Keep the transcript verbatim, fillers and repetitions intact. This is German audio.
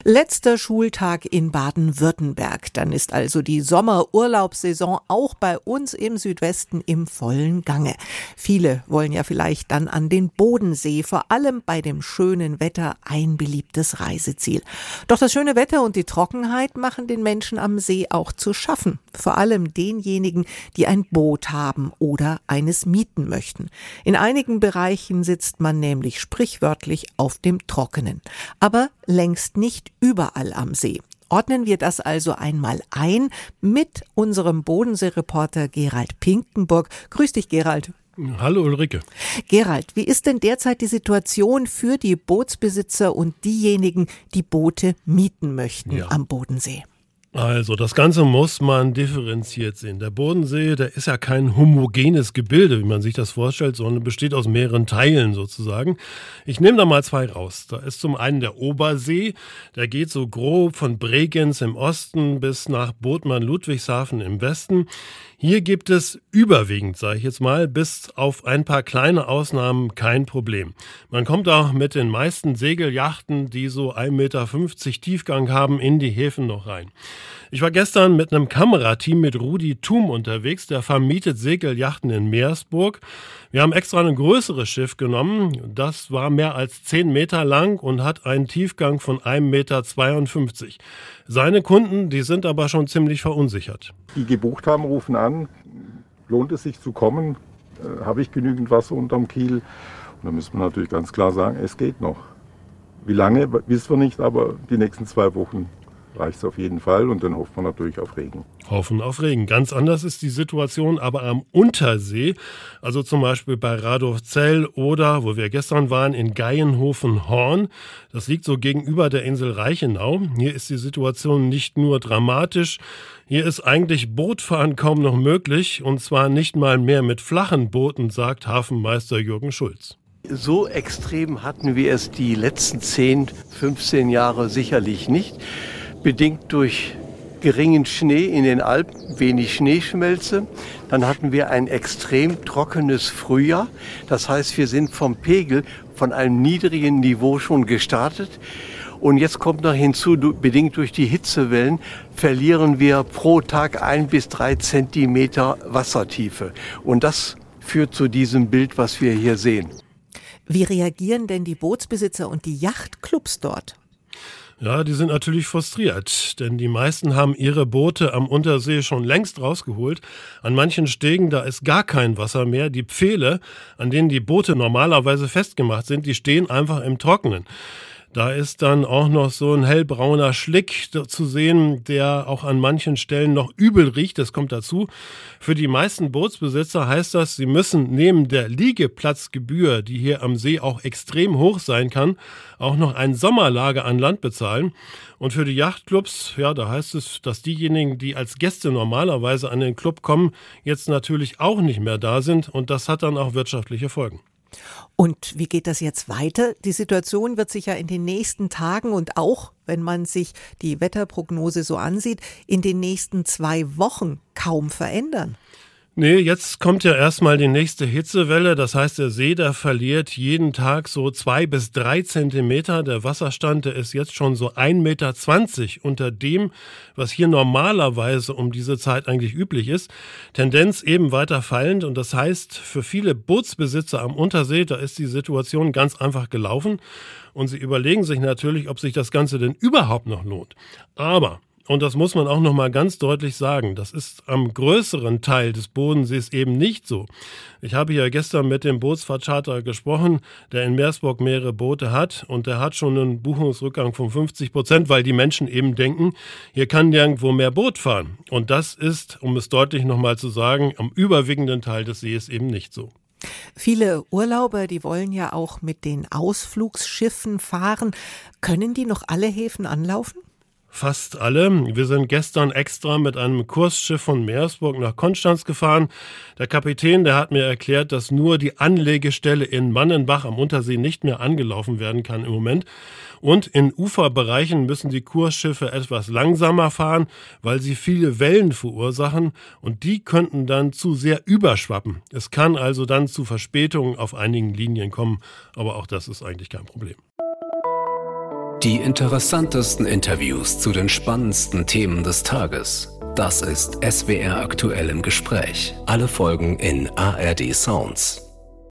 Letzter Schultag in Baden-Württemberg. Dann ist also die Sommerurlaubssaison auch bei uns im Südwesten im vollen Gange. Viele wollen ja vielleicht dann an den Bodensee, vor allem bei dem schönen Wetter ein beliebtes Reiseziel. Doch das schöne Wetter und die Trockenheit machen den Menschen am See auch zu schaffen. Vor allem denjenigen, die ein Boot haben oder eines mieten möchten. In einigen Bereichen sitzt man nämlich sprichwörtlich auf dem Trockenen. Aber längst nicht überall am See. Ordnen wir das also einmal ein mit unserem Bodensee-Reporter Gerald Pinkenburg. Grüß dich, Gerald. Hallo Ulrike. Gerald, wie ist denn derzeit die Situation für die Bootsbesitzer und diejenigen, die Boote mieten möchten ja. am Bodensee? Also das Ganze muss man differenziert sehen. Der Bodensee, der ist ja kein homogenes Gebilde, wie man sich das vorstellt, sondern besteht aus mehreren Teilen sozusagen. Ich nehme da mal zwei raus. Da ist zum einen der Obersee, der geht so grob von Bregenz im Osten bis nach Bodman-Ludwigshafen im Westen. Hier gibt es überwiegend, sage ich jetzt mal, bis auf ein paar kleine Ausnahmen kein Problem. Man kommt auch mit den meisten Segelyachten, die so ein Meter fünfzig Tiefgang haben, in die Häfen noch rein. Ich war gestern mit einem Kamerateam mit Rudi Thum unterwegs, der vermietet Segelyachten in Meersburg. Wir haben extra ein größeres Schiff genommen, das war mehr als zehn Meter lang und hat einen Tiefgang von ein Meter zweiundfünfzig. Seine Kunden, die sind aber schon ziemlich verunsichert. Die gebucht haben, rufen an, lohnt es sich zu kommen, äh, habe ich genügend Wasser unterm Kiel? Und da müssen wir natürlich ganz klar sagen, es geht noch. Wie lange, wissen wir nicht, aber die nächsten zwei Wochen reicht es auf jeden Fall und dann hofft man natürlich auf Regen. Hoffen auf Regen. Ganz anders ist die Situation aber am Untersee, also zum Beispiel bei Radolfzell oder, wo wir gestern waren, in Geienhofen-Horn. Das liegt so gegenüber der Insel Reichenau. Hier ist die Situation nicht nur dramatisch, hier ist eigentlich Bootfahren kaum noch möglich und zwar nicht mal mehr mit flachen Booten, sagt Hafenmeister Jürgen Schulz. So extrem hatten wir es die letzten zehn, fünfzehn Jahre sicherlich nicht. Bedingt durch geringen Schnee in den Alpen, wenig Schneeschmelze. Dann hatten wir ein extrem trockenes Frühjahr. Das heißt, wir sind vom Pegel von einem niedrigen Niveau schon gestartet. Und jetzt kommt noch hinzu, bedingt durch die Hitzewellen, verlieren wir pro Tag ein bis drei Zentimeter Wassertiefe. Und das führt zu diesem Bild, was wir hier sehen. Wie reagieren denn die Bootsbesitzer und die Yachtclubs dort? Ja, die sind natürlich frustriert, denn die meisten haben ihre Boote am Untersee schon längst rausgeholt. An manchen Stegen, da ist gar kein Wasser mehr. Die Pfähle, an denen die Boote normalerweise festgemacht sind, die stehen einfach im Trockenen. Da ist dann auch noch so ein hellbrauner Schlick zu sehen, der auch an manchen Stellen noch übel riecht. Das kommt dazu. Für die meisten Bootsbesitzer heißt das, sie müssen neben der Liegeplatzgebühr, die hier am See auch extrem hoch sein kann, auch noch ein Sommerlager an Land bezahlen. Und für die Yachtclubs, ja, da heißt es, dass diejenigen, die als Gäste normalerweise an den Club kommen, jetzt natürlich auch nicht mehr da sind. Und das hat dann auch wirtschaftliche Folgen. Und wie geht das jetzt weiter? Die Situation wird sich ja in den nächsten Tagen und auch, wenn man sich die Wetterprognose so ansieht, in den nächsten zwei Wochen kaum verändern. Nee, jetzt kommt ja erstmal die nächste Hitzewelle. Das heißt, der See, der verliert jeden Tag so zwei bis drei Zentimeter. Der Wasserstand, der ist jetzt schon so ein Meter zwanzig unter dem, was hier normalerweise um diese Zeit eigentlich üblich ist. Tendenz eben weiter fallend. Und das heißt, für viele Bootsbesitzer am Untersee, da ist die Situation ganz einfach gelaufen. Und sie überlegen sich natürlich, ob sich das Ganze denn überhaupt noch lohnt. Aber und das muss man auch noch mal ganz deutlich sagen, das ist am größeren Teil des Bodensees eben nicht so. Ich habe ja gestern mit dem Bootsfahrtcharter gesprochen, der in Meersburg mehrere Boote hat und der hat schon einen Buchungsrückgang von fünfzig Prozent, weil die Menschen eben denken, hier kann nirgendwo mehr Boot fahren. Und das ist, um es deutlich noch mal zu sagen, am überwiegenden Teil des Sees eben nicht so. Viele Urlauber, die wollen ja auch mit den Ausflugsschiffen fahren. Können die noch alle Häfen anlaufen? Fast alle. Wir sind gestern extra mit einem Kursschiff von Meersburg nach Konstanz gefahren. Der Kapitän, der hat mir erklärt, dass nur die Anlegestelle in Mannenbach am Untersee nicht mehr angelaufen werden kann im Moment. Und in Uferbereichen müssen die Kursschiffe etwas langsamer fahren, weil sie viele Wellen verursachen und die könnten dann zu sehr überschwappen. Es kann also dann zu Verspätungen auf einigen Linien kommen, aber auch das ist eigentlich kein Problem. Die interessantesten Interviews zu den spannendsten Themen des Tages. Das ist S W R aktuell im Gespräch. Alle Folgen in A R D Sounds.